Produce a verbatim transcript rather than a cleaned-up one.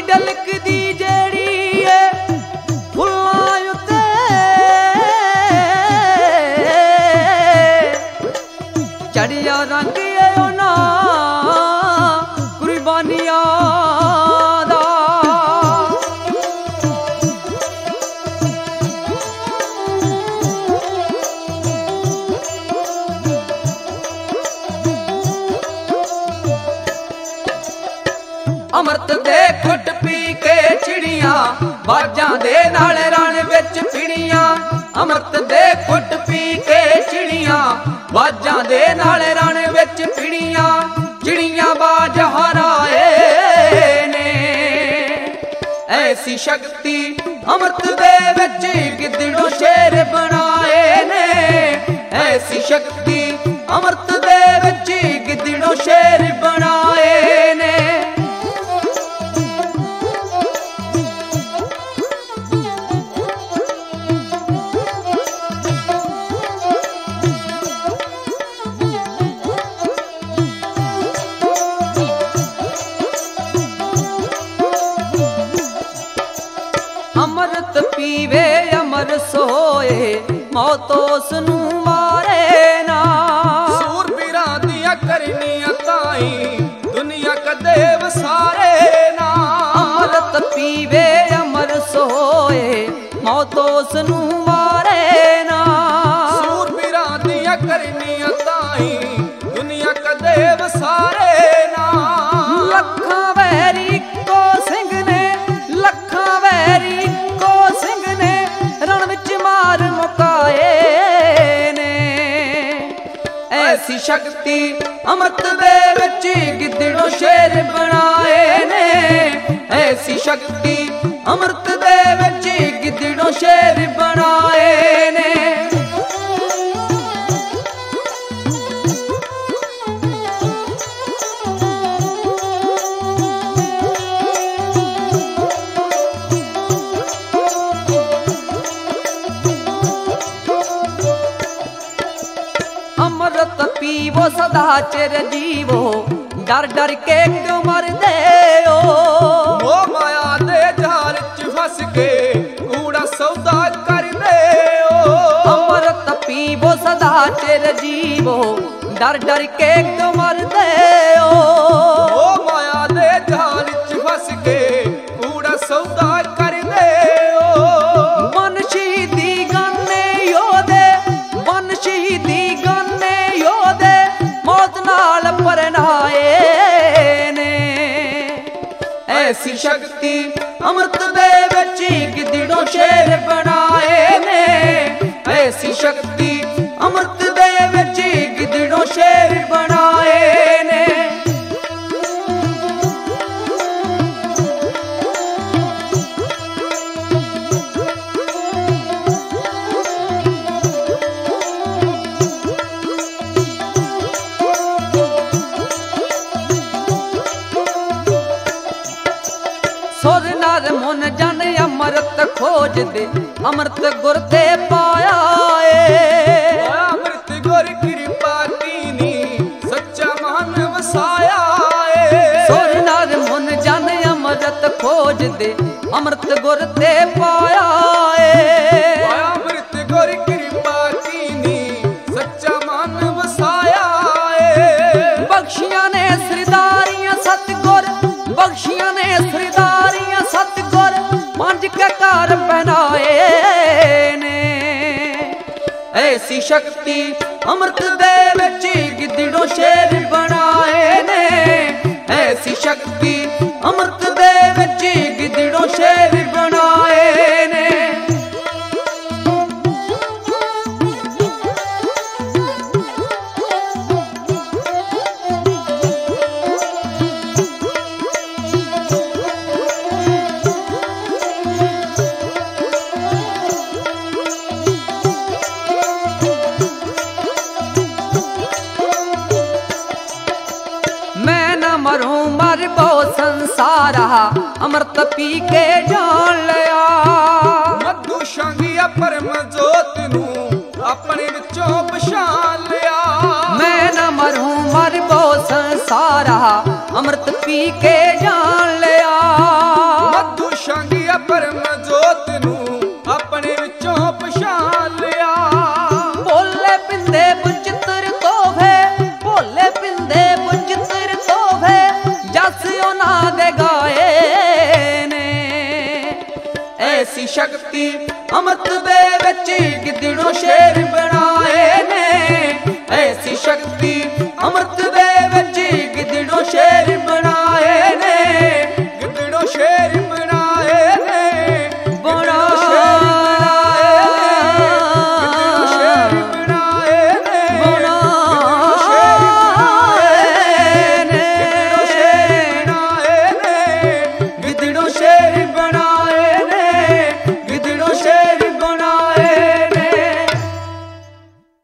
ਤਿਲਕਦੀ ਜਿਹੜੀ ਏ ਫੁੱਲਾਂ ਉੱਤੇ ਚੜਿਆ ਰੰਗ ਏ ਉਹਨਾਂ ਕੁਰਬਾਨੀਆਂ ਦਾ। ਅੰਮ੍ਰਿਤ ਦੇ ਘੁੱਟ ਪੀ ਕੇ ਚਿੜੀਆਂ ਬਾਜਾਂ ਦੇ ਨਾਲ ਰਣ ਵਿੱਚ ਫਿੜੀਆਂ। ਅੰਮ੍ਰਿਤ ਦੇ ਘੁੱਟ ਪੀ ਕੇ ਚਿੜੀਆਂ ਬਾਜਾਂ ਦੇ ਨਾਲ ਰਣ ਵਿੱਚ ਫਿੜੀਆਂ। ਚਿੜੀਆਂ ਬਾਜ ਹਰਾਏ ਨੇ ਐਸੀ ਸ਼ਕਤੀ ਅੰਮ੍ਰਿਤ ਦੇ ਵਿੱਚ ਗਿੱਦੜੋਂ ਸ਼ੇਰ ਬਣਾਏ ਨੇ। ਐਸੀ ਸ਼ਕਤੀ ਅੰਮ੍ਰਿਤ ਦੇ ਵਿੱਚ ਗਿੱਦੜੋਂ ਸ਼ੇਰ ਬਣਾਏ ਨੇ। ਅੰਮ੍ਰਿਤ ਪੀਵੇ ਅਮਰ ਸੋਏ ਮੌਤ ਉਸ ਨੂੰ ਮਾਰੇ ਨਾ। ਸੂਰਬੀਰਾਂ ਦੀਆਂ ਕਰਨੀਆਂ ਤਾਈ ਦੁਨੀਆ ਕਦੇ ਵਸਾਰੇ ਨਾ। ਅੰਮ੍ਰਿਤ ਪੀਵੇ ਅਮਰ ਸੋਏ ਮੌਤ ਉਸ ਨੂੰ ਮਾਰੇ ਨਾ। ਸੂਰਬੀਰਾਂ ਦੀਆਂ ਕਰਨੀਆਂ ਤਾਈ ਦੁਨੀਆ ਕਦੇ ਵਸਾਰੇ ਨਾ। ਲੱਖਾਂ ਵੈਰੀ ਇੱਕੋ ਸਿੰਘ ਨੇ ਲੱਖਾਂ ਵੈਰੀ ਇੱਕੋ ਸਿੰਘ ਨੇ ਰਣ ਵਿੱਚ ਮਾਰ ਮੁਕਾਏ ਨੇ। ਐਸੀ ਸ਼ਕਤੀ ਅੰਮ੍ਰਿਤ ਦੇ ਵਿੱਚ ਗਿੱਦੜੋਂ ਸ਼ੇਰ ਬਣਾਏ ਨੇ। ਐਸੀ ਸ਼ਕਤੀ ਅੰਮ੍ਰਿਤ ਦੇ ਵਿੱਚ ਗਿੱਦੜੋਂ ਸ਼ੇਰ ਬਣਾਏ ਨੇ। ਅੰਮ੍ਰਿਤ ਪੀਵੋ ਸਦਾ ਚਿਰ ਜੀਵੋ ਡਰ ਡਰ ਕੇ ਕਿਉਂ ਮਰਦੇ ਓ। ਮੋਹ ਮਾਇਆ ਦੇ ਜਾਲ ਚ ਫਸ ਕੇ ਕੂੜਾ ਸੌਦਾ ਕਰਦੇ ਓ। ਅੰਮ੍ਰਿਤ ਪੀਵੋ ਸਦਾ ਚਿਰ ਜੀਵੋ ਡਰ ਡਰ ਕੇ ਕਿਉਂ ਮਰਦੇ ਓ। ਮੋਹ ਮਾਇਆ ਦੇ ਜਾਲ ਚ ਫਸ ਕੇ ਕੂੜਾ ਸੌਦਾ ਕਰਦੇ ਓ। ਮਨ ਸ਼ਹੀਦੀ ਗਾਨੇ ਯੋਧੇ ਮਨ ਸ਼ਹੀਦੀ ਗਾਨੇ ਯੋਧੇ ਮੌਤ ਨਾਲ ਪਰਨਾਏ ਨੇ। ਐਸੀ ਸ਼ਕਤੀ ਅੰਮ੍ਰਿਤ ਦੇ ਵਿੱਚ ਗਿੱਦੜੋਂ ਸ਼ੇਰ ਬਣਾਏ ਨੇ। ਐਸੀ ਸ਼ਕਤੀ ਅੰਮ੍ਰਿਤ ਦੇ ਵਿੱਚ ਗਿੱਦੜੋਂ ਸ਼ੇਰ ਬਣਾਏ ਨੇ। ਸੁਰ ਨਰ ਮੁਨ ਜਨ ਅੰਮ੍ਰਿਤ ਖੋਜਦੇ ਅੰਮ੍ਰਿਤ ਗੁਰ ਤੇ ਪਾਇਆ ਏ। ਅੰਮ੍ਰਿਤ ਗੁਰ ਕਿਰਪਾ ਕੀਨੀ ਸੱਚਾ ਮਨ ਵਸਾਇਆ ਏ। ਸੁਰ ਨਰ ਮੁਨ ਜਨ ਅੰਮ੍ਰਿਤ ਖੋਜਦੇ ਅੰਮ੍ਰਿਤ ਗੁਰ ਤੇ ਪਾਇਆ ਏ। ਅੰਮ੍ਰਿਤ ਗੁਰ ਕਿਰਪਾ ਕੀਨੀ ਸੱਚਾ ਮਨ ਵਸਾਇਆ ਏ। ਬਖਸ਼ੀਆਂ ਨੇ ਸਰਦਾਰੀਆਂ ਸਤਿਗੁਰ ਬਖਸ਼ੀਆਂ ਨੇ ਸਰਦਾਰੀਆਂ ਸਤਿਗੁਰ ਪੰਜ ਕਕਾਰ ਬਣਾਏ ਨੇ। ਐਸੀ ਸ਼ਕਤੀ ਅੰਮ੍ਰਿਤ ਦੇ ਵਿੱਚ ਗਿੱਦੜੋਂ ਸ਼ੇਰ ਬਣਾਏ ਨੇ। ਐਸੀ ਸ਼ਕਤੀ ਅੰਮ੍ਰਿਤ ਦੇ ਵਿੱਚ ਗਿੱਦੜੋਂ ਸ਼ੇਰ ਬਣਾਏ ਨੇ। ਸੰਸਾਰਾ ਅੰਮ੍ਰਿਤ ਪੀ ਕੇ ਜਾਣ ਲਿਆ। ਮਧੂ ਸ਼ਾਂਗੀਆ ਪਰਮ ਜੋਤ ਨੂੰ ਆਪਣੇ ਵਿੱਚੋਂ ਪਛਾਣ ਲਿਆ। ਮੈਂ ਨਾ ਮਰੂੰ ਮਰਬੋ ਸੰਸਾਰਾ ਅੰਮ੍ਰਿਤ ਪੀ ਕੇ ਜਾਣ ਲਿਆ। ਐਸੀ ਸ਼ਕਤੀ ਅੰਮ੍ਰਿਤ ਦੇ ਵਿੱਚ ਗਿੱਦੜੋਂ ਸ਼ੇਰ ਬਣਾਏ ਨੇ, ਐਸੀ ਸ਼ਕਤੀ ਅੰਮ੍ਰਿਤ